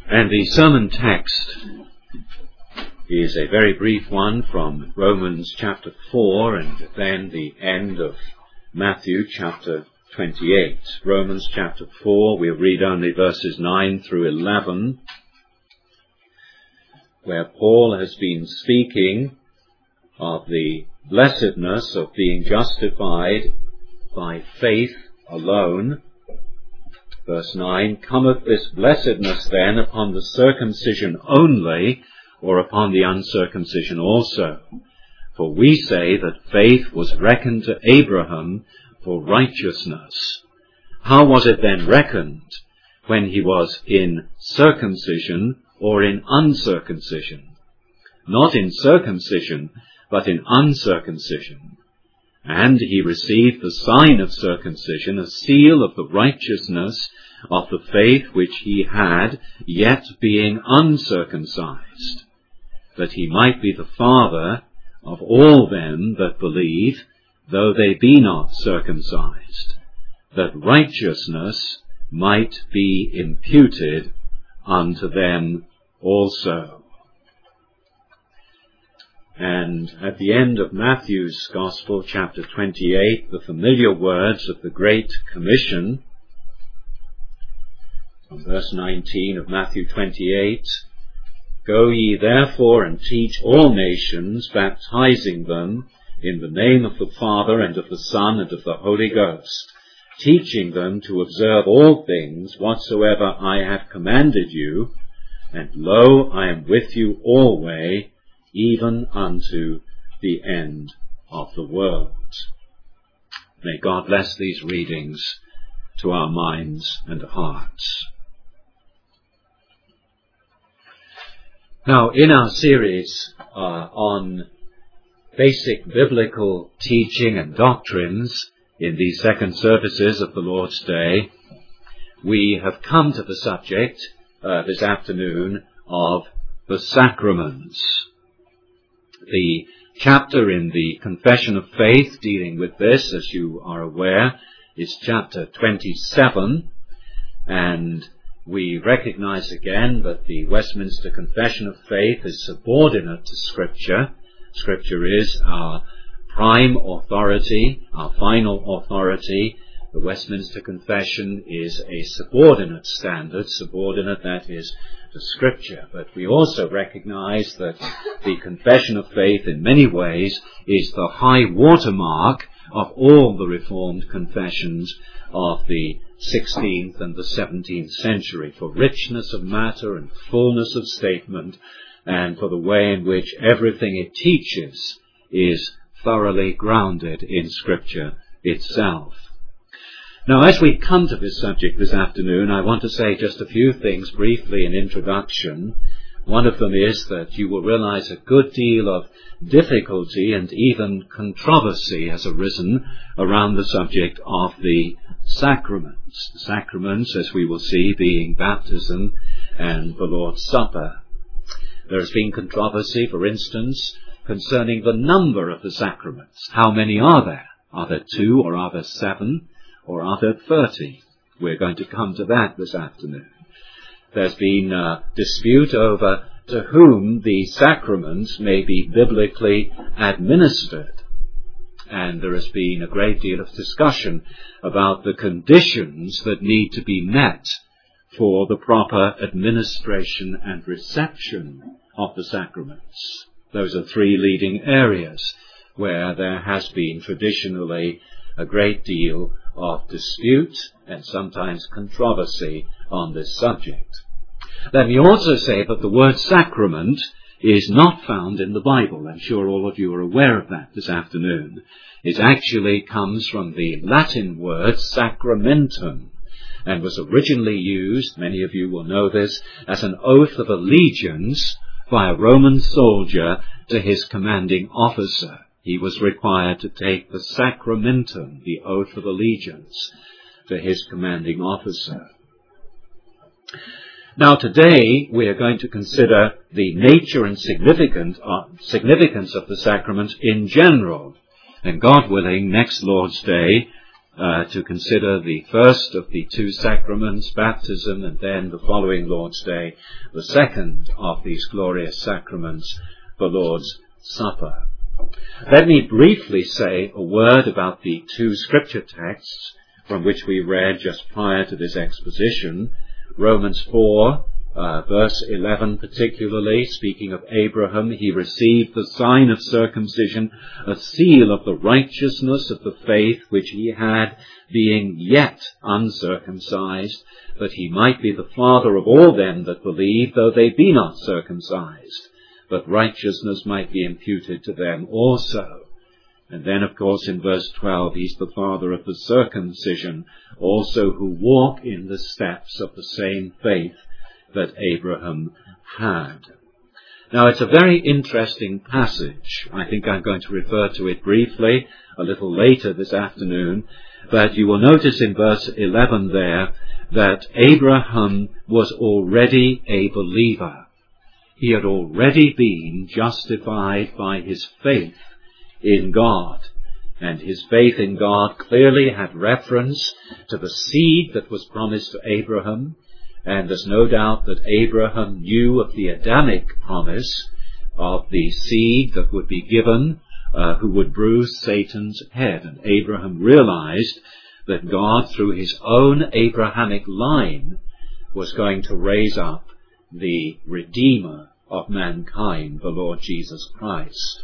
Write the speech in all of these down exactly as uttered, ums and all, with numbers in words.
And the sermon text is a very brief one from Romans chapter four and then the end of Matthew chapter twenty-eight. Romans chapter four, we'll read only verses nine through eleven, where Paul has been speaking of the blessedness of being justified by faith alone. Verse nine, cometh this blessedness then upon the circumcision only, or upon the uncircumcision also? For we say that faith was reckoned to Abraham for righteousness. How was it then reckoned? When he was in circumcision or in uncircumcision? Not in circumcision, but in uncircumcision. And he received the sign of circumcision, a seal of the righteousness of the faith which he had, yet being uncircumcised, that he might be the father of all them that believe, though they be not circumcised, that righteousness might be imputed unto them also. And at the end of Matthew's Gospel, chapter twenty-eight, the familiar words of the Great Commission, from verse nineteen of Matthew twenty-eight, Go ye therefore and teach all nations, baptizing them in the name of the Father and of the Son and of the Holy Ghost, teaching them to observe all things whatsoever I have commanded you, and lo, I am with you alway, even unto the end of the world. May God bless these readings to our minds and hearts. Now, in our series uh, on basic biblical teaching and doctrines in these second services of the Lord's Day, we have come to the subject uh, this afternoon of the sacraments. The chapter in the Confession of Faith dealing with this, as you are aware, is chapter twenty-seven, and we recognize again that the Westminster Confession of Faith is subordinate to Scripture. Scripture is our prime authority, our final authority. The Westminster Confession is a subordinate standard, subordinate, that is, to Scripture. But we also recognize that the Confession of Faith in many ways is the high watermark of all the Reformed confessions of the sixteenth and the seventeenth century, for richness of matter and fullness of statement, and for the way in which everything it teaches is thoroughly grounded in Scripture itself. Now, as we come to this subject this afternoon, I want to say just a few things briefly in introduction. One of them is that you will realize a good deal of difficulty and even controversy has arisen around the subject of the sacraments. The sacraments, as we will see, being baptism and the Lord's Supper. There has been controversy, for instance, concerning the number of the sacraments. How many are there? Are there two, or are there seven, or are there thirty? We're going to come to that this afternoon. There's been a dispute over to whom the sacraments may be biblically administered. And there has been a great deal of discussion about the conditions that need to be met for the proper administration and reception of the sacraments. Those are three leading areas where there has been traditionally a great deal of dispute and sometimes controversy on this subject. Let me also say that the word sacrament is not found in the Bible. I'm sure all of you are aware of that this afternoon. It actually comes from the Latin word sacramentum, and was originally used, many of you will know this, as an oath of allegiance by a Roman soldier to his commanding officer. He was required to take the sacramentum, the oath of allegiance, to his commanding officer. Now today we are going to consider the nature and significance of the sacraments in general. And God willing, next Lord's Day, uh, to consider the first of the two sacraments, baptism, and then the following Lord's Day, the second of these glorious sacraments, the Lord's Supper. Let me briefly say a word about the two scripture texts from which we read just prior to this exposition. Romans four, uh, verse eleven particularly, speaking of Abraham, he received the sign of circumcision, a seal of the righteousness of the faith which he had, being yet uncircumcised, that he might be the father of all them that believe, though they be not circumcised, but righteousness might be imputed to them also. And then, of course, in verse twelve, he's the father of the circumcision, also who walk in the steps of the same faith that Abraham had. Now, it's a very interesting passage. I think I'm going to refer to it briefly a little later this afternoon, but you will notice in verse eleven there that Abraham was already a believer. He had already been justified by his faith in God. And his faith in God clearly had reference to the seed that was promised to Abraham. And there's no doubt that Abraham knew of the Adamic promise of the seed that would be given, uh, who would bruise Satan's head. And Abraham realized that God, through his own Abrahamic line, was going to raise up the Redeemer of mankind, the Lord Jesus Christ.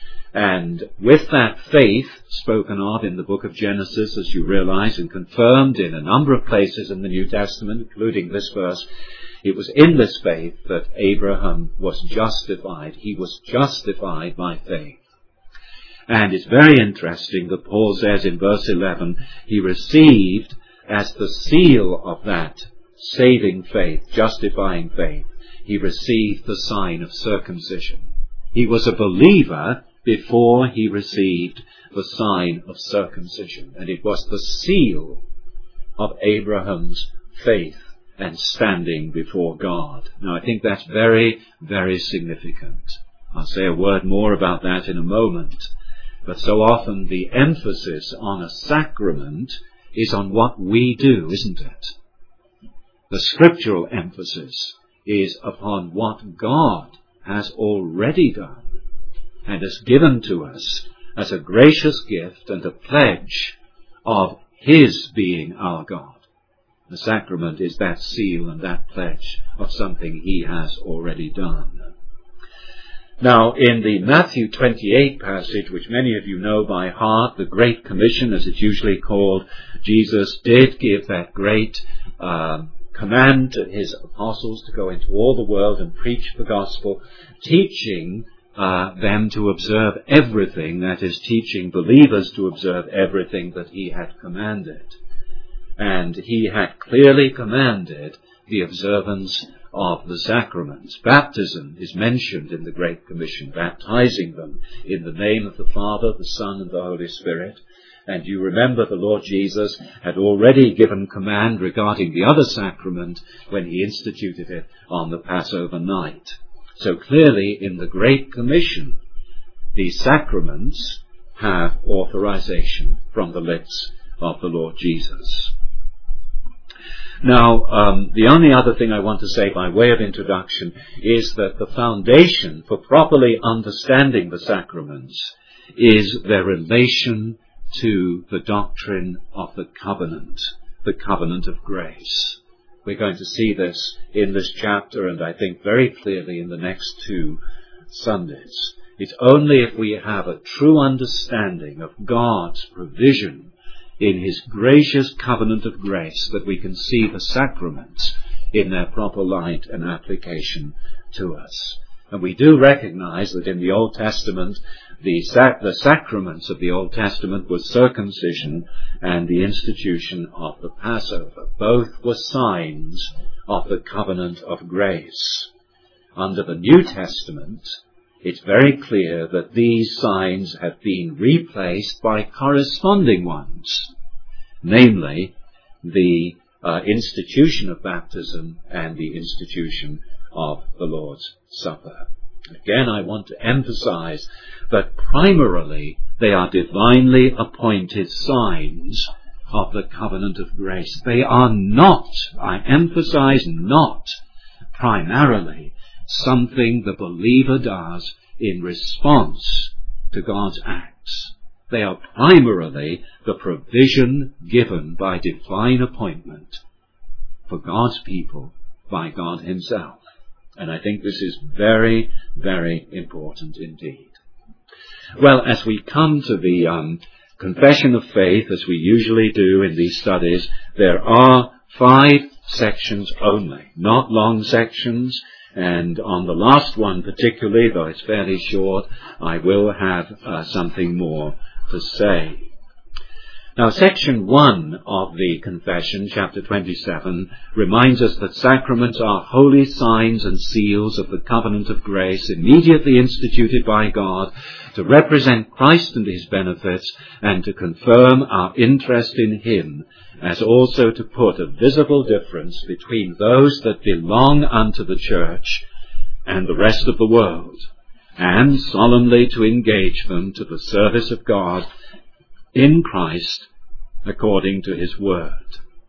And with that faith spoken of in the book of Genesis, as you realize, and confirmed in a number of places in the New Testament, including this verse, it was in this faith that Abraham was justified. He was justified by faith. And it's very interesting that Paul says in verse eleven, he received as the seal of that saving faith, justifying faith, he received the sign of circumcision. He was a believer before he received the sign of circumcision. And it was the seal of Abraham's faith and standing before God. Now, I think that's very, very significant. I'll say a word more about that in a moment. But so often the emphasis on a sacrament is on what we do, isn't it? The scriptural emphasis is upon what God has already done and has given to us as a gracious gift and a pledge of his being our God. The sacrament is that seal and that pledge of something he has already done. Now, in the Matthew twenty-eight passage, which many of you know by heart, the Great Commission, as it's usually called, Jesus did give that great uh, command to his apostles to go into all the world and preach the gospel, teaching uh, them to observe everything, that is, teaching believers to observe everything that he had commanded. And he had clearly commanded the observance of the sacraments. Baptism is mentioned in the Great Commission, baptizing them in the name of the Father, the Son, and the Holy Spirit. And you remember the Lord Jesus had already given command regarding the other sacrament when he instituted it on the Passover night. So clearly in the Great Commission, the sacraments have authorization from the lips of the Lord Jesus. Now, um, the only other thing I want to say by way of introduction is that the foundation for properly understanding the sacraments is their relation to the doctrine of the covenant, the covenant of grace. We're going to see this in this chapter, and I think very clearly in the next two Sundays. It's only if we have a true understanding of God's provision in his gracious covenant of grace that we can see the sacraments in their proper light and application to us. And we do recognize that in the Old Testament, the, sac- the sacraments of the Old Testament was circumcision and the institution of the Passover. Both were signs of the covenant of grace. Under the New Testament, it's very clear that these signs have been replaced by corresponding ones, namely the uh, institution of baptism and the institution of the Lord's Supper. Again, I want to emphasize that primarily they are divinely appointed signs of the covenant of grace. They are not, I emphasize not, primarily something the believer does in response to God's acts. They are primarily the provision given by divine appointment for God's people by God himself. And I think this is very, very important indeed. Well, as we come to the um, confession of faith, as we usually do in these studies, there are five sections only, not long sections. And on the last one particularly, though it's fairly short, I will have uh, something more to say. Now, section one of the confession, chapter twenty-seven, reminds us that sacraments are holy signs and seals of the covenant of grace immediately instituted by God to represent Christ and his benefits and to confirm our interest in him, as also to put a visible difference between those that belong unto the church and the rest of the world, and solemnly to engage them to the service of God in Christ according to his word.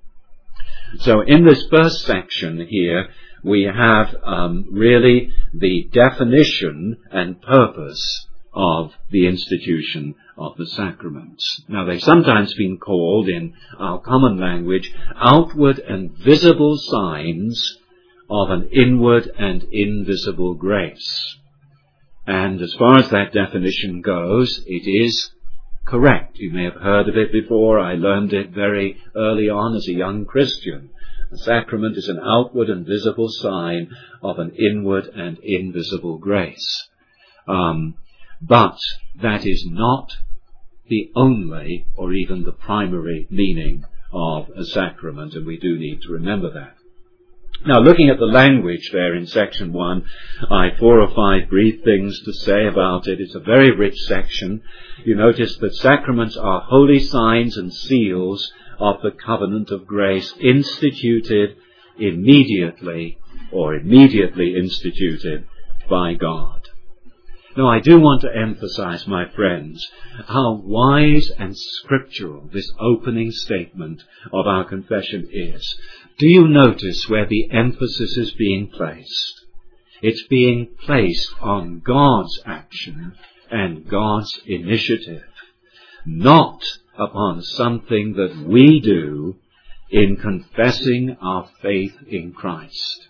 So in this first section here, we have um, really the definition and purpose of the institution of the sacraments. Now, they've sometimes been called, in our common language, outward and visible signs of an inward and invisible grace. And as far as that definition goes, it is correct. You may have heard of it before. I learned it very early on as a young Christian. The sacrament is an outward and visible sign of an inward and invisible grace. Um, but that is not the only or even the primary meaning of a sacrament, and we do need to remember that. Now, looking at the language there in section one, I have four or five brief things to say about it. It's a very rich section. You notice that sacraments are holy signs and seals of the covenant of grace instituted immediately or immediately instituted by God. Now, I do want to emphasize, my friends, how wise and scriptural this opening statement of our confession is. Do you notice where the emphasis is being placed? It's being placed on God's action and God's initiative, not upon something that we do in confessing our faith in Christ.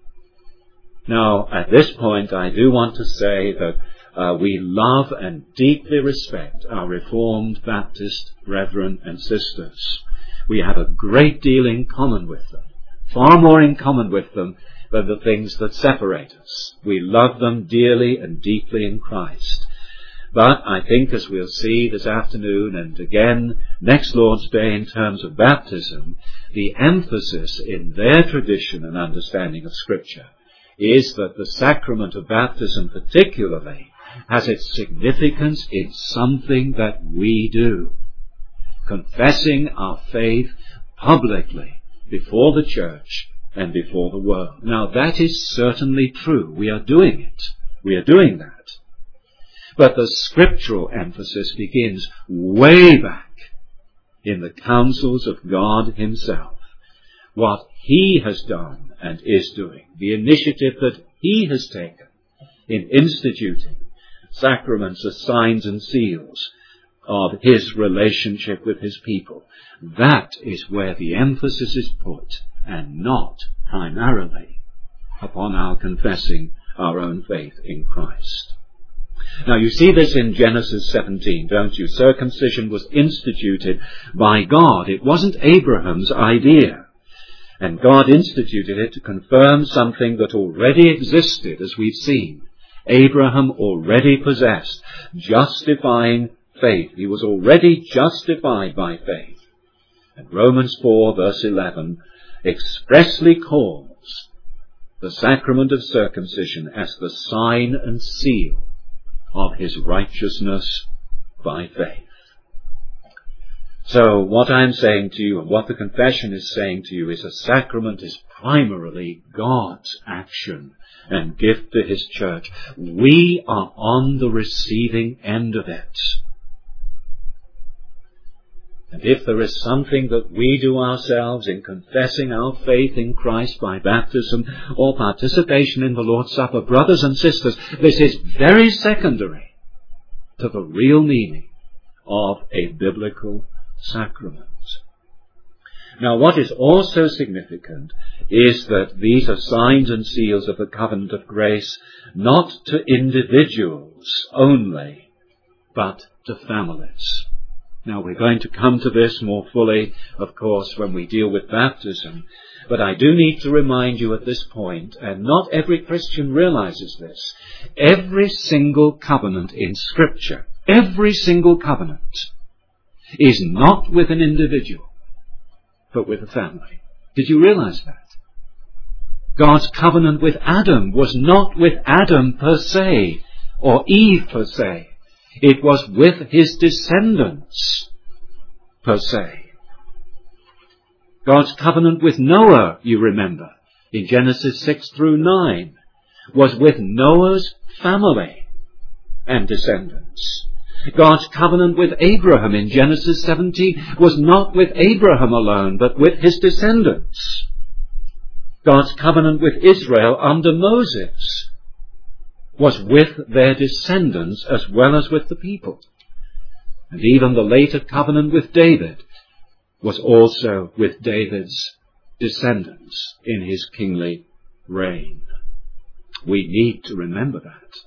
Now, at this point, I do want to say that uh, we love and deeply respect our Reformed Baptist brethren and sisters. We have a great deal in common with them, far more in common with them than the things that separate us. We love them dearly and deeply in Christ. But I think, as we'll see this afternoon and again next Lord's Day in terms of baptism, the emphasis in their tradition and understanding of Scripture is that the sacrament of baptism particularly has its significance in something that we do, confessing our faith publicly before the church and before the world. Now, that is certainly true. We are doing it. We are doing that. But the scriptural emphasis begins way back in the counsels of God himself. What he has done and is doing, the initiative that he has taken in instituting sacraments as signs and seals of his relationship with his people. That is where the emphasis is put, and not primarily upon our confessing our own faith in Christ. Now, you see this in Genesis seventeen, don't you? Circumcision was instituted by God. It wasn't Abraham's idea. And God instituted it to confirm something that already existed, as we've seen. Abraham already possessed justifying faith. He was already justified by faith. And Romans four, verse eleven, expressly calls the sacrament of circumcision as the sign and seal of his righteousness by faith. So what I'm saying to you and what the confession is saying to you is a sacrament is primarily God's action and gift to his church. We are on the receiving end of it. And if there is something that we do ourselves in confessing our faith in Christ by baptism or participation in the Lord's Supper, brothers and sisters, this is very secondary to the real meaning of a biblical sacrament. Now, what is also significant is that these are signs and seals of the covenant of grace, not to individuals only, but to families. Now, we're going to come to this more fully, of course, when we deal with baptism. But I do need to remind you at this point, and not every Christian realizes this, every single covenant in Scripture, every single covenant, is not with an individual, but with a family. Did you realize that? God's covenant with Adam was not with Adam per se, or Eve per se. It was with his descendants, per se. God's covenant with Noah, you remember, in Genesis six through nine, was with Noah's family and descendants. God's covenant with Abraham in Genesis seventeen was not with Abraham alone, but with his descendants. God's covenant with Israel under Moses was with their descendants as well as with the people. And even the later covenant with David was also with David's descendants in his kingly reign. We need to remember that.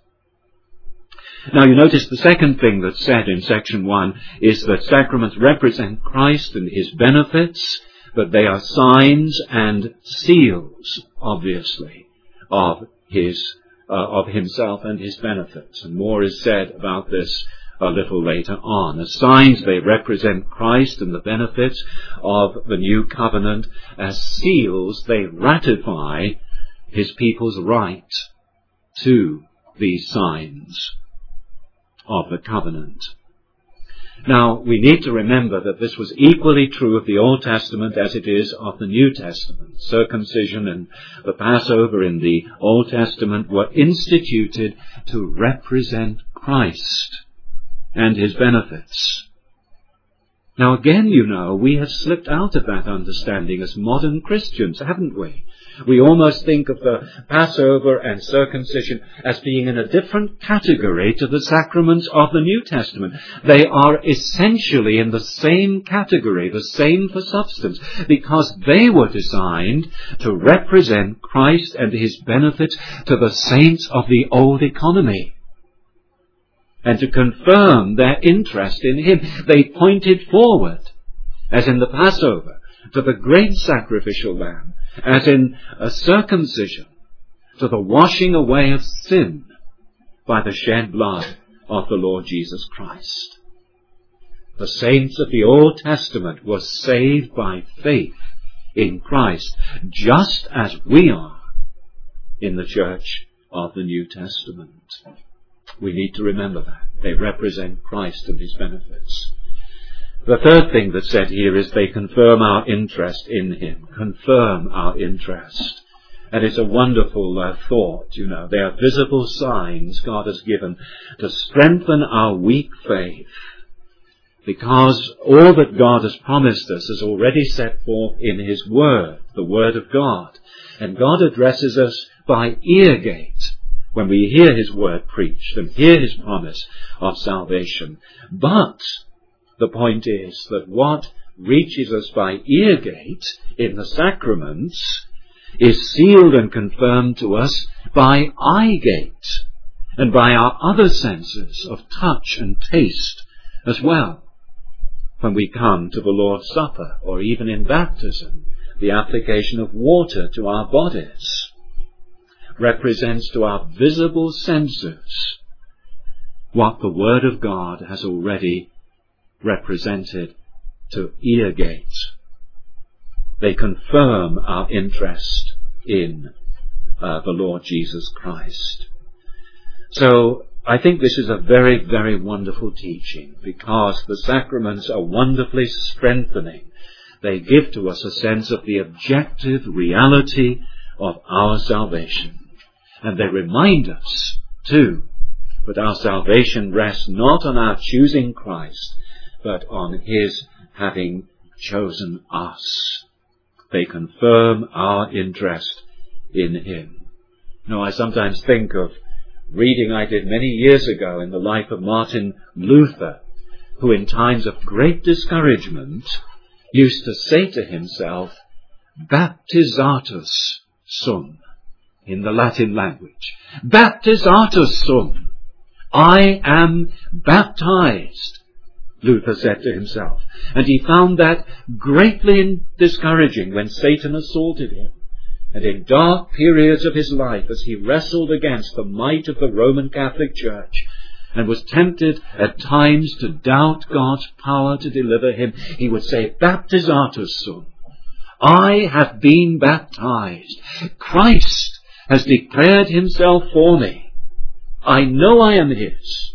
Now you notice the second thing that's said in section one is that sacraments represent Christ and his benefits, but they are signs and seals, obviously, of his Uh, of himself and his benefits. And more is said about this a little later on. As signs, they represent Christ and the benefits of the new covenant. As seals, they ratify his people's right to these signs of the covenant. Now, we need to remember that this was equally true of the Old Testament as it is of the New Testament. Circumcision and the Passover in the Old Testament were instituted to represent Christ and his benefits. Now again, you know, we have slipped out of that understanding as modern Christians, haven't we? We almost think of the Passover and circumcision as being in a different category to the sacraments of the New Testament. They are essentially in the same category, the same for substance, because they were designed to represent Christ and his benefits to the saints of the old economy, and to confirm their interest in him. They pointed forward, as in the Passover, to the great sacrificial lamb, as in a circumcision, to the washing away of sin by the shed blood of the Lord Jesus Christ. The saints of the Old Testament were saved by faith in Christ, just as we are in the church of the New Testament. We need to remember that. They represent Christ and his benefits. The third thing that's said here is they confirm our interest in him. Confirm our interest. And it's a wonderful uh, thought, you know. They are visible signs God has given to strengthen our weak faith, because all that God has promised us is already set forth in his word, the word of God. And God addresses us by ear gate when we hear his word preached and hear his promise of salvation. But the point is that what reaches us by ear gate in the sacraments is sealed and confirmed to us by eye gate and by our other senses of touch and taste as well. When we come to the Lord's Supper, or even in baptism, the application of water to our bodies represents to our visible senses what the Word of God has already represented to ear gate. They confirm our interest in uh, the Lord Jesus Christ. So I think this is a very, very wonderful teaching, because the sacraments are wonderfully strengthening. They give to us a sense of the objective reality of our salvation. And they remind us, too, that our salvation rests not on our choosing Christ, but on his having chosen us. They confirm our interest in him. Now, I sometimes think of reading I did many years ago in the life of Martin Luther, who in times of great discouragement used to say to himself, "Baptizatus sum," in the Latin language. "Baptizatus sum." I am baptized, Luther said to himself. And he found that greatly discouraging when Satan assaulted him. And in dark periods of his life, as he wrestled against the might of the Roman Catholic Church, and was tempted at times to doubt God's power to deliver him, he would say, "Baptizatus sum." I have been baptized. Christ has declared himself for me. I know I am his.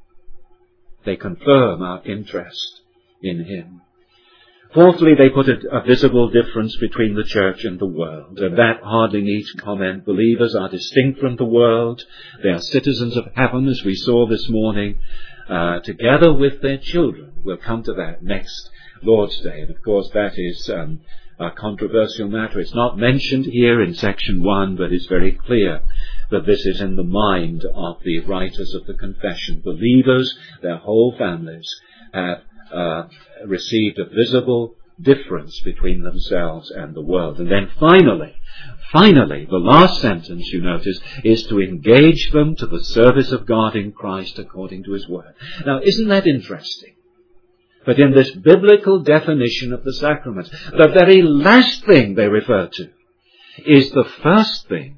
They confirm our interest in him. Fourthly, they put a, a visible difference between the church and the world, and that hardly needs comment. Believers are distinct from the world. They are citizens of heaven, as we saw this morning, uh, together with their children. We'll come to that next Lord's Day, and of course that is um, a controversial matter. It's not mentioned here in section one, but it's very clear that this is in the mind of the writers of the confession. Believers, their whole families, have uh, received a visible difference between themselves and the world. And then finally, finally, the last sentence, you notice, is to engage them to the service of God in Christ according to his word. Now, isn't that interesting? But in this biblical definition of the sacraments, the very last thing they refer to is the first thing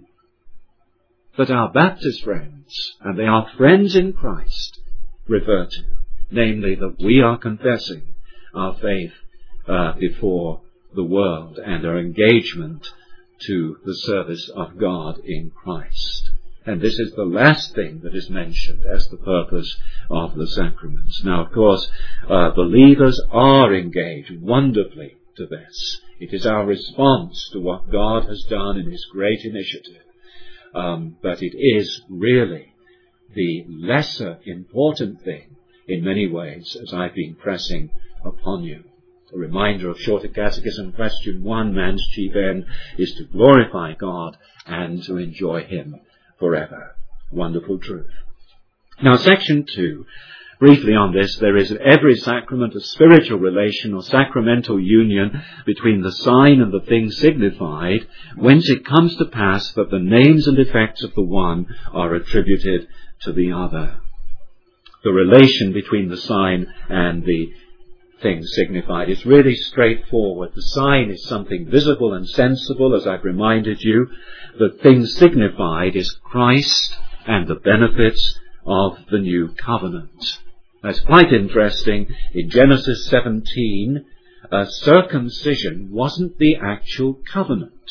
that our Baptist friends, and they are friends in Christ, refer to, namely that we are confessing our faith uh, before the world and our engagement to the service of God in Christ. And this is the last thing that is mentioned as the purpose of the sacraments. Now, of course, uh, believers are engaged wonderfully to this. It is our response to what God has done in his great initiative. Um, but it is really the lesser important thing in many ways, as I've been pressing upon you. A reminder of Shorter Catechism, question one, man's chief end is to glorify God and to enjoy him forever. Wonderful truth. Now, section two, briefly on this, there is in every sacrament a spiritual relation or sacramental union between the sign and the thing signified, whence it comes to pass that the names and effects of the one are attributed to the other. The relation between the sign and the thing signified is really straightforward. The sign is something visible and sensible, as I've reminded you. The thing signified is Christ and the benefits of the new covenant. That's quite interesting. In Genesis seventeen, uh, circumcision wasn't the actual covenant,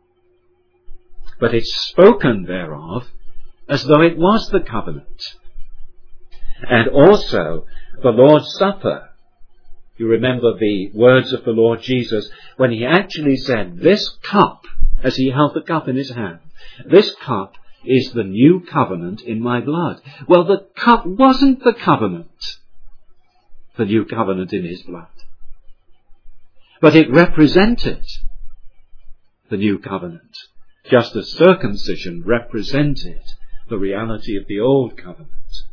but it's spoken thereof as though it was the covenant. And also the Lord's Supper. You remember the words of the Lord Jesus when he actually said, "This cup," as he held the cup in his hand, "this cup is the new covenant in my blood." Well, the cup wasn't the covenant, the new covenant in his blood, but it represented the new covenant, just as circumcision represented the reality of the old covenant.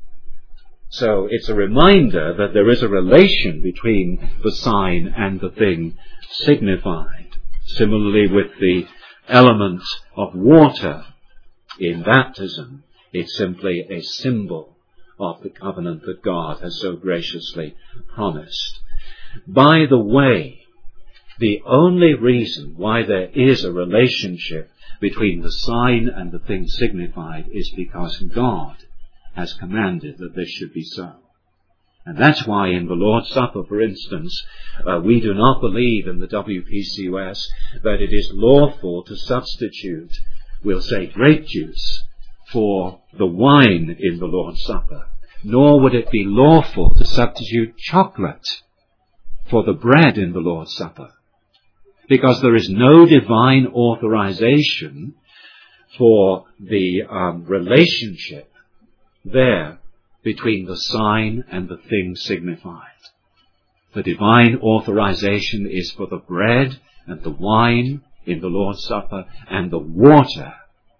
So it's a reminder that there is a relation between the sign and the thing signified. Similarly with the element of water in baptism, it's simply a symbol of the covenant that God has so graciously promised. By the way, the only reason why there is a relationship between the sign and the thing signified is because God has commanded that this should be so. And that's why in the Lord's Supper, for instance, uh, we do not believe in the W P C U S that it is lawful to substitute, we'll say, grape juice for the wine in the Lord's Supper. Nor would it be lawful to substitute chocolate for the bread in the Lord's Supper, because there is no divine authorization for the um, relationship there between the sign and the thing signified. The divine authorization is for the bread and the wine in the Lord's Supper and the water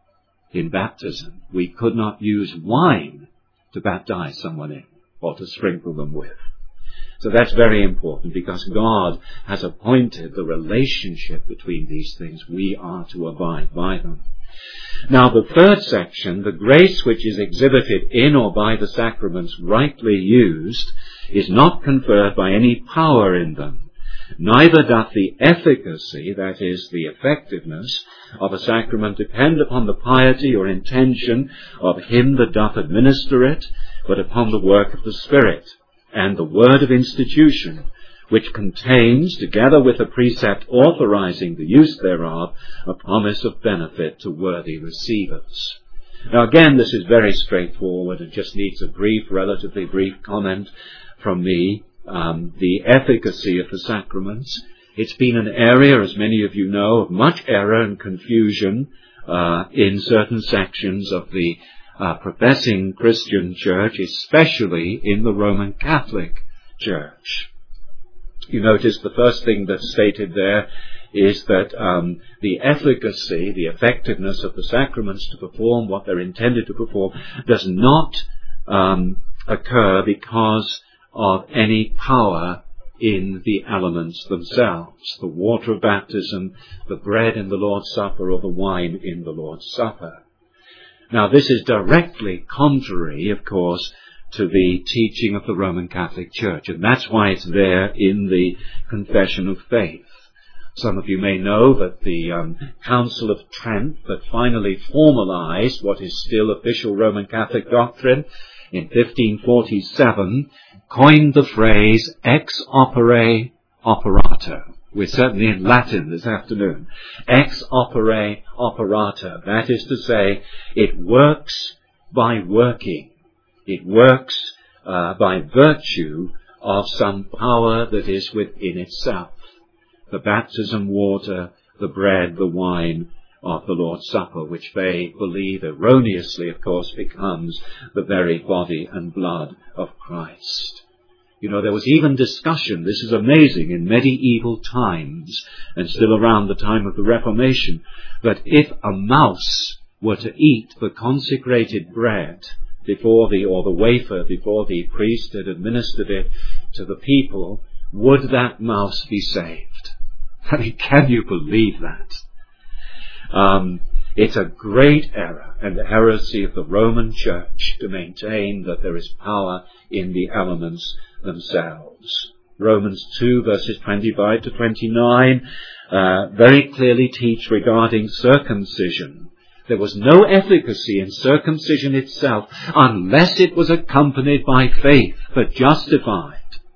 in baptism. We could not use wine to baptize someone in or to sprinkle them with. So that's very important, because God has appointed the relationship between these things. We are to abide by them. Now, the third section, the grace which is exhibited in or by the sacraments rightly used, is not conferred by any power in them. Neither doth the efficacy, that is, the effectiveness, of a sacrament depend upon the piety or intention of him that doth administer it, but upon the work of the Spirit, and the word of institution, which contains, together with a precept authorizing the use thereof, a promise of benefit to worthy receivers. Now again, this is very straightforward. It just needs a brief, relatively brief comment from me. Um, the efficacy of the sacraments. It's been an area, as many of you know, of much error and confusion uh, in certain sections of the uh, professing Christian church, especially in the Roman Catholic Church. You notice the first thing that's stated there is that um, the efficacy, the effectiveness of the sacraments to perform what they're intended to perform does not um, occur because of any power in the elements themselves, the water of baptism, the bread in the Lord's Supper, or the wine in the Lord's Supper. Now, this is directly contrary, of course, to the teaching of the Roman Catholic Church, and that's why it's there in the Confession of Faith. Some of you may know that the um, Council of Trent, that finally formalized what is still official Roman Catholic doctrine in fifteen forty-seven, coined the phrase ex opere operator. We're certainly in Latin this afternoon. Ex opere operator. That is to say, it works by working. It works uh, by virtue of some power that is within itself. The baptism water, the bread, the wine of the Lord's Supper, which they believe erroneously, of course, becomes the very body and blood of Christ. You know, there was even discussion, this is amazing, in medieval times, and still around the time of the Reformation, that if a mouse were to eat the consecrated bread before the, or the wafer before the priest had administered it to the people, would that mouse be saved? I mean, can you believe that? Um, it's a great error and the heresy of the Roman Church to maintain that there is power in the elements themselves. Romans two verses twenty-five to twenty-nine uh, very clearly teach regarding circumcision. There was no efficacy in circumcision itself unless it was accompanied by faith that justified.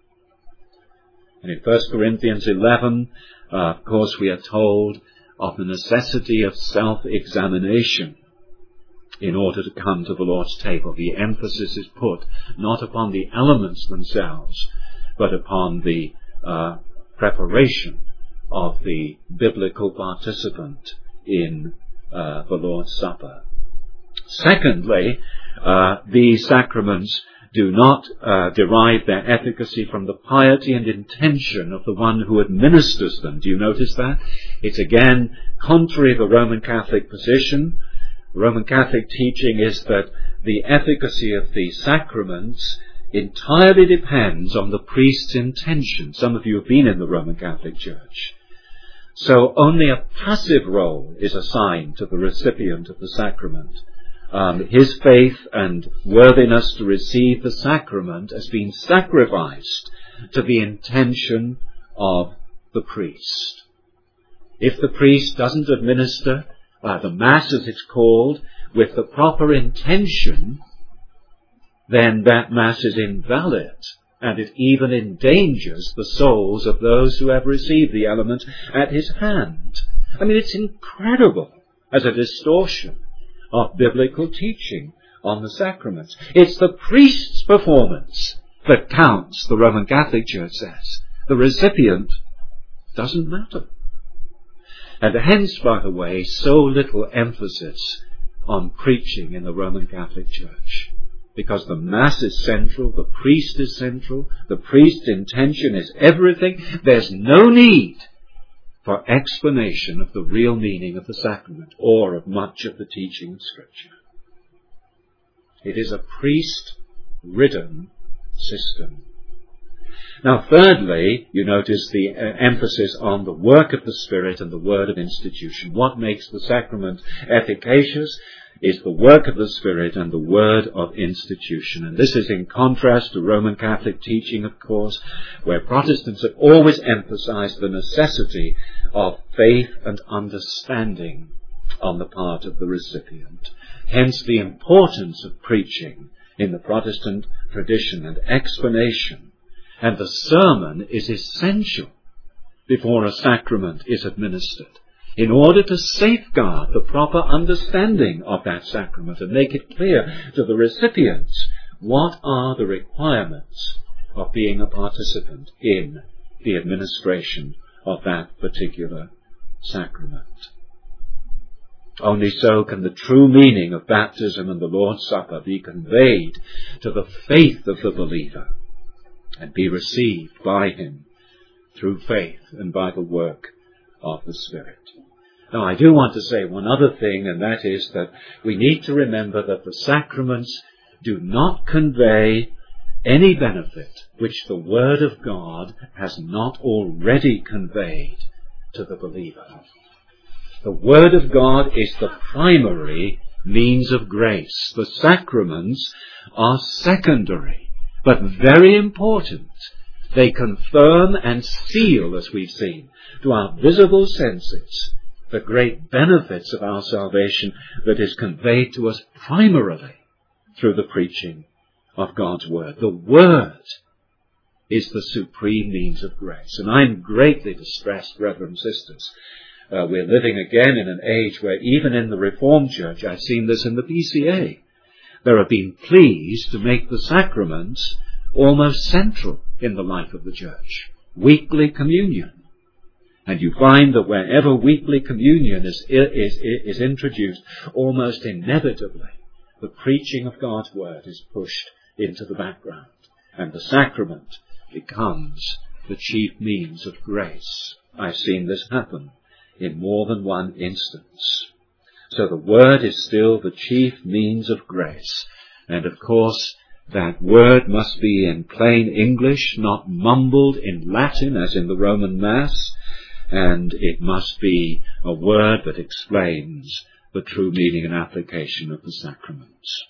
And in First Corinthians eleven, uh, of course, we are told of the necessity of self-examination in order to come to the Lord's table. The emphasis is put not upon the elements themselves, but upon the uh, preparation of the biblical participant in uh, the Lord's Supper. Secondly, uh, these sacraments do not uh, derive their efficacy from the piety and intention of the one who administers them. Do you notice that? It's again contrary to the Roman Catholic position. Roman Catholic teaching is that the efficacy of the sacraments entirely depends on the priest's intention. Some of you have been in the Roman Catholic Church. So only a passive role is assigned to the recipient of the sacrament. Um, his faith and worthiness to receive the sacrament has been sacrificed to the intention of the priest. If the priest doesn't administer uh, the Mass, as it's called, with the proper intention, then that Mass is invalid, and it even endangers the souls of those who have received the element at his hand. I mean, it's incredible as a distortion of biblical teaching on the sacraments. It's the priest's performance that counts, the Roman Catholic Church says. The recipient doesn't matter. And hence, by the way, so little emphasis on preaching in the Roman Catholic Church. because the Mass is central, the priest is central, the priest's intention is everything. There's no need for explanation of the real meaning of the sacrament or of much of the teaching of Scripture. It is a priest-ridden system. Now, thirdly, you notice the uh, emphasis on the work of the Spirit and the word of institution. What makes the sacrament efficacious is the work of the Spirit and the word of institution. And this is in contrast to Roman Catholic teaching, of course, where Protestants have always emphasized the necessity of faith and understanding on the part of the recipient. Hence the importance of preaching in the Protestant tradition and explanation. And the sermon is essential before a sacrament is administered, in order to safeguard the proper understanding of that sacrament and make it clear to the recipients what are the requirements of being a participant in the administration of that particular sacrament. Only so can the true meaning of baptism and the Lord's Supper be conveyed to the faith of the believer and be received by him through faith and by the work of the Spirit. Now, I do want to say one other thing, and that is that we need to remember that the sacraments do not convey any benefit which the Word of God has not already conveyed to the believer. The Word of God is the primary means of grace. The sacraments are secondary, but very important. They confirm and seal, as we've seen, to our visible senses the great benefits of our salvation that is conveyed to us primarily through the preaching of God's Word. The Word is the supreme means of grace. And I'm greatly distressed, brethren and sisters. Uh, we're living again in an age where even in the Reformed Church, I've seen this in the P C A, there have been pleas to make the sacraments almost central in the life of the Church. Weekly communion. And you find that wherever weekly communion is, is, is introduced, almost inevitably, the preaching of God's Word is pushed into the background, and the sacrament becomes the chief means of grace. I've seen this happen in more than one instance. So the Word is still the chief means of grace. And of course, that Word must be in plain English, not mumbled in Latin as in the Roman Mass. And it must be a word that explains the true meaning and application of the sacraments.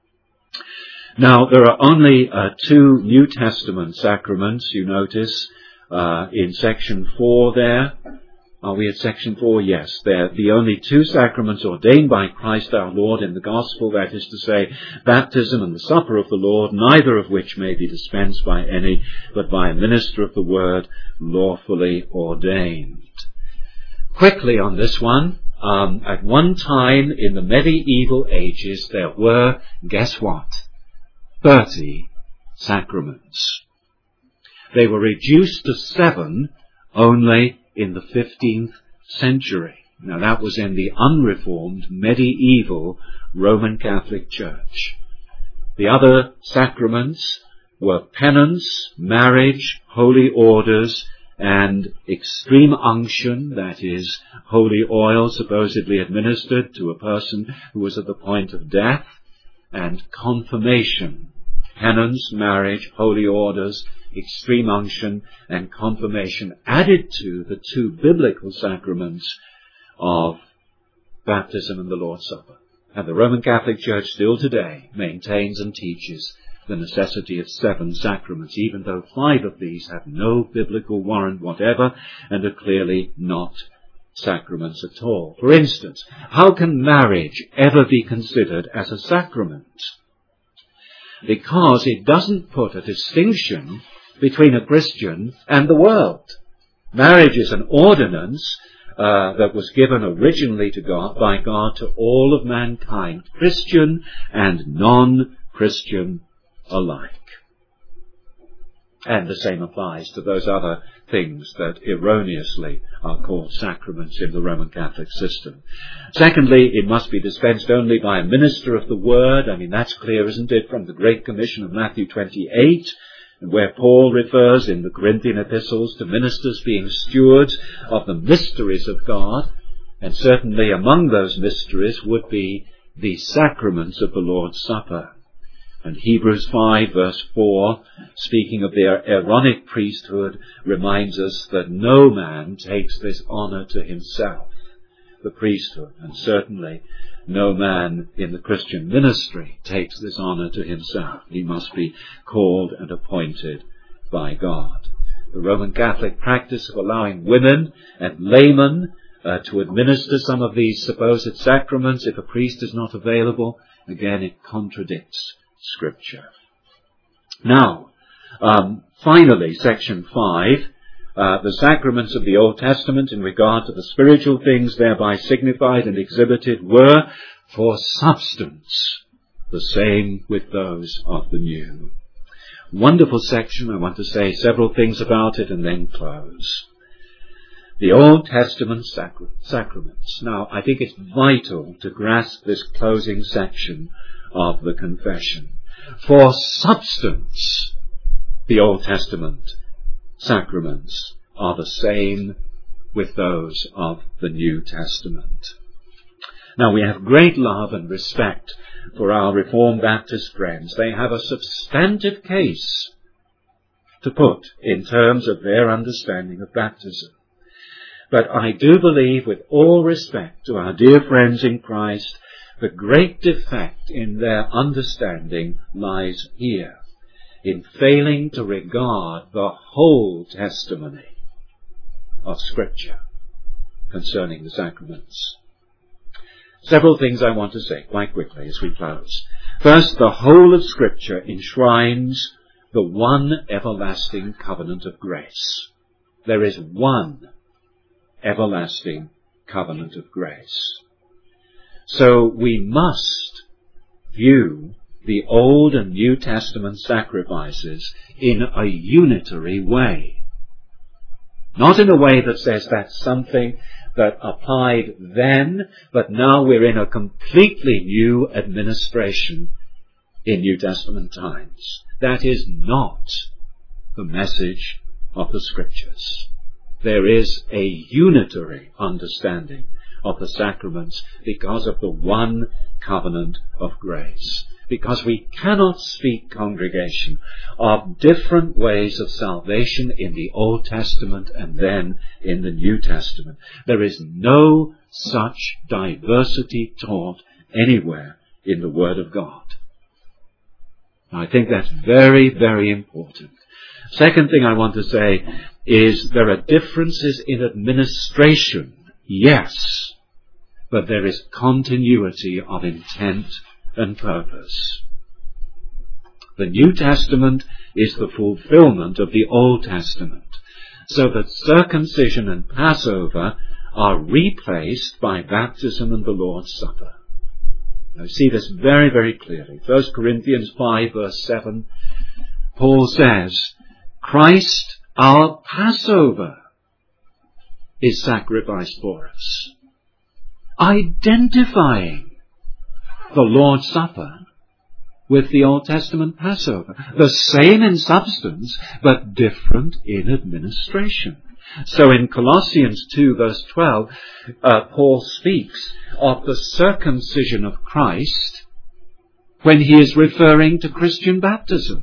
Now, there are only uh, two New Testament sacraments, you notice, uh, in section four there. Are we at section four? Yes, they're the only two sacraments ordained by Christ our Lord in the Gospel, that is to say, baptism and the supper of the Lord, neither of which may be dispensed by any, but by a minister of the Word, lawfully ordained. Quickly on this one, um, at one time in the medieval ages, there were, guess what, thirty sacraments. They were reduced to seven only in the fifteenth century. Now that was in the unreformed medieval Roman Catholic Church. The other sacraments were penance, marriage, holy orders, and extreme unction, that is, holy oil supposedly administered to a person who was at the point of death, and confirmation. Penance, marriage, holy orders, extreme unction, and confirmation added to the two biblical sacraments of baptism and the Lord's Supper. And the Roman Catholic Church still today maintains and teaches the necessity of seven sacraments, even though five of these have no biblical warrant whatever and are clearly not sacraments at all. For instance, how can marriage ever be considered as a sacrament? Because it doesn't put a distinction between a Christian and the world. Marriage is an ordinance uh, that was given originally to God, by God to all of mankind, Christian and non-Christian alike. And the same applies to those other things that erroneously are called sacraments in the Roman Catholic system. Secondly, it must be dispensed only by a minister of the Word. I mean, that's clear, isn't it, from the Great Commission of Matthew twenty-eight, where Paul refers in the Corinthian epistles to ministers being stewards of the mysteries of God. And certainly among those mysteries would be the sacraments of the Lord's Supper. And Hebrews five verse four, speaking of their Aaronic priesthood, reminds us that no man takes this honour to himself, the priesthood, and certainly no man in the Christian ministry takes this honour to himself. He must be called and appointed by God. The Roman Catholic practice of allowing women and laymen uh, to administer some of these supposed sacraments if a priest is not available, again, it contradicts Scripture. Now, um, finally, section five, uh, the sacraments of the Old Testament in regard to the spiritual things thereby signified and exhibited were for substance, the same with those of the New. Wonderful section. I want to say several things about it and then close. The Old Testament sacra- sacraments. Now, I think it's vital to grasp this closing section of the confession. For substance, the Old Testament sacraments are the same with those of the New Testament. Now, we have great love and respect for our Reformed Baptist friends. They have a substantive case to put in terms of their understanding of baptism. But I do believe, with all respect to our dear friends in Christ, the great defect in their understanding lies here, in failing to regard the whole testimony of Scripture concerning the sacraments. Several things I want to say quite quickly as we close. First, the whole of Scripture enshrines the one everlasting covenant of grace. There is one everlasting covenant of grace. So we must view the Old and New Testament sacrifices in a unitary way. Not in a way that says that's something that applied then, but now we're in a completely new administration in New Testament times. That is not the message of the Scriptures. There is a unitary understanding of the sacraments because of the one covenant of grace. Because we cannot speak, congregation, of different ways of salvation in the Old Testament and then in the New Testament. There is no such diversity taught anywhere in the Word of God. I think that's very, very important. Second thing I want to say is there are differences in administration, yes, but there is continuity of intent and purpose. The New Testament is the fulfillment of the Old Testament, so that circumcision and Passover are replaced by baptism and the Lord's Supper. Now see this very, very clearly. First Corinthians five verse seven, Paul says, Christ, our Passover, is sacrificed for us, identifying the Lord's Supper with the Old Testament Passover. The same in substance, but different in administration. So in Colossians two verse twelve, uh, Paul speaks of the circumcision of Christ when he is referring to Christian baptism.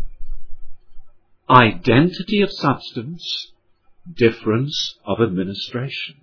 Identity of substance, difference of administration.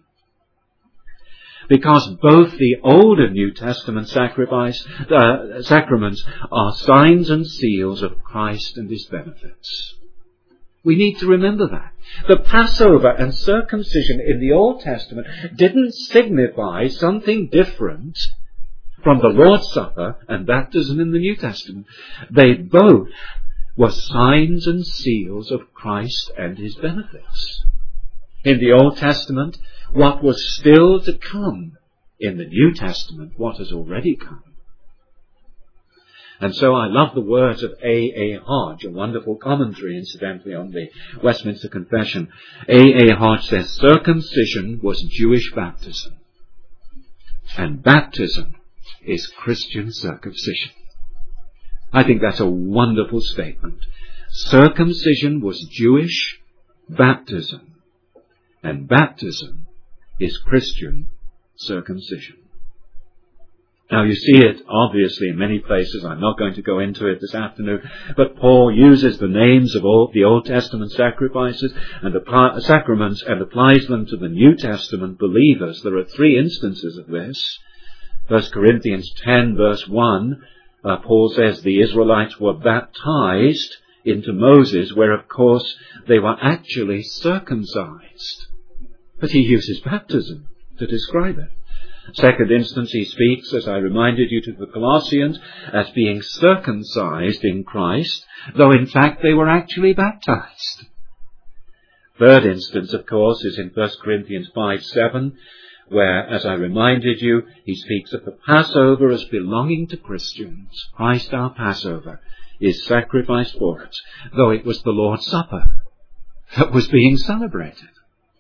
Because both the Old and New Testament sacrifice, uh, sacraments are signs and seals of Christ and his benefits. We need to remember that. The Passover and circumcision in the Old Testament didn't signify something different from the Lord's Supper and baptism in the New Testament. They both were signs and seals of Christ and his benefits. In the Old Testament, what was still to come. In the New Testament, what has already come. And so I love the words of A. A. Hodge, a wonderful commentary, incidentally, on the Westminster Confession. A. A. Hodge says, circumcision was Jewish baptism, and baptism is Christian circumcision. I think that's a wonderful statement. Circumcision was Jewish baptism, and baptism is Christian circumcision. Now you see it obviously in many places. I'm not going to go into it this afternoon, but Paul uses the names of all the Old Testament sacrifices and the sacraments and applies them to the New Testament believers. There are three instances of this. First Corinthians ten verse one, uh, Paul says the Israelites were baptized into Moses, where of course they were actually circumcised. But he uses baptism to describe it. Second instance, he speaks, as I reminded you, to the Colossians as being circumcised in Christ, though in fact they were actually baptized. Third instance, of course, is in First Corinthians five seven, where, as I reminded you, he speaks of the Passover as belonging to Christians. Christ, our Passover, is sacrificed for us, though it was the Lord's Supper that was being celebrated.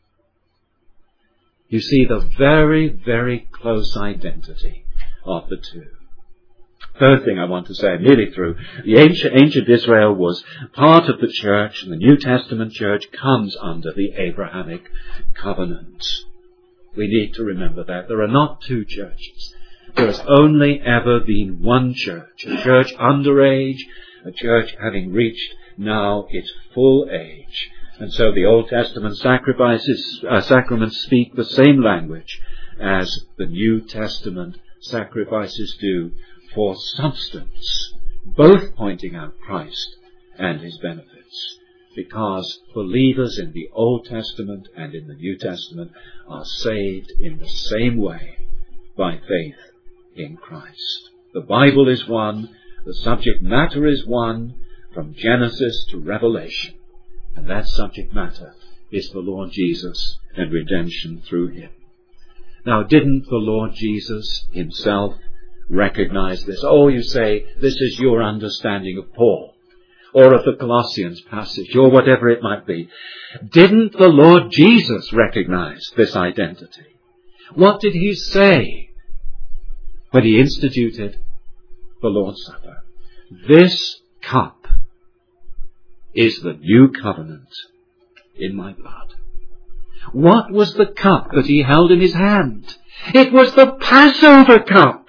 You see the very, very close identity of the two. Third thing I want to say, nearly through, the ancient, ancient Israel was part of the church, and the New Testament church comes under the Abrahamic covenant. We need to remember that. There are not two churches. There has only ever been one church, a church under age, a church having reached now its full age. And so the Old Testament sacrifices, uh, sacraments speak the same language as the New Testament sacrifices do for substance, both pointing out Christ and his benefits, because believers in the Old Testament and in the New Testament are saved in the same way by faith in Christ. The Bible is one, the subject matter is one, from Genesis to Revelation. And that subject matter is the Lord Jesus and redemption through him. Now, didn't the Lord Jesus himself recognize this? Oh, you say, this is your understanding of Paul, or of the Colossians passage, or whatever it might be. Didn't the Lord Jesus recognize this identity? What did he say when he instituted the Lord's Supper? This cup is the new covenant in my blood. What was the cup that he held in his hand? It was the Passover cup,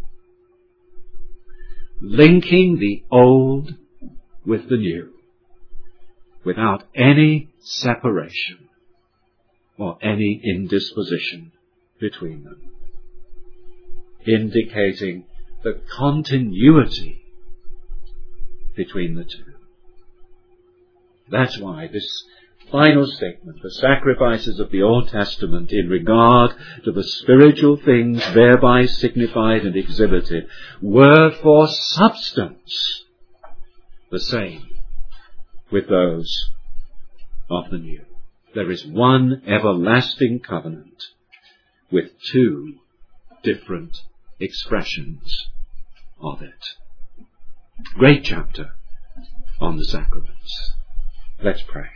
linking the old with the new, without any separation or any indisposition between them, indicating the continuity between the two. That's why this final statement, the sacrifices of the Old Testament in regard to the spiritual things thereby signified and exhibited, were for substance the same with those of the new. There is one everlasting covenant with two different expressions of it. Great chapter on the sacraments. Let's pray.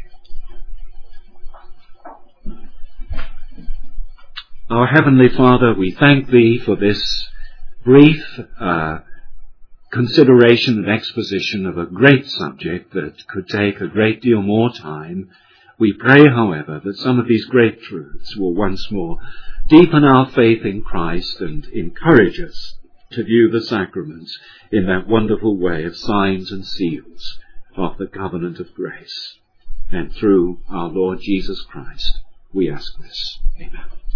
Our Heavenly Father, we thank Thee for this brief uh, consideration and exposition of a great subject that could take a great deal more time. We pray, however, that some of these great truths will once more deepen our faith in Christ and encourage us to view the sacraments in that wonderful way of signs and seals of the covenant of grace. And through our Lord Jesus Christ, we ask this. Amen.